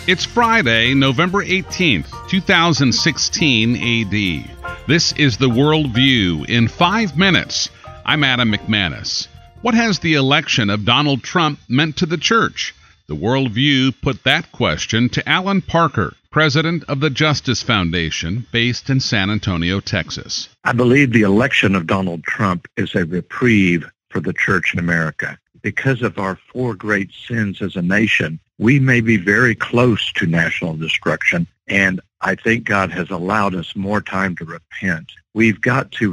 It's Friday, November 18th, 2016 AD. This is the World View in 5 minutes. I'm Adam McManus. What has the election of Donald Trump meant to the church? The World View put that question to Alan Parker, president of the Justice Foundation, based in San Antonio, Texas. I believe the election of Donald Trump is a reprieve for the church in America. Because of our 4 great sins as a nation, we may be very close to national destruction, and I think God has allowed us more time to repent. We've got to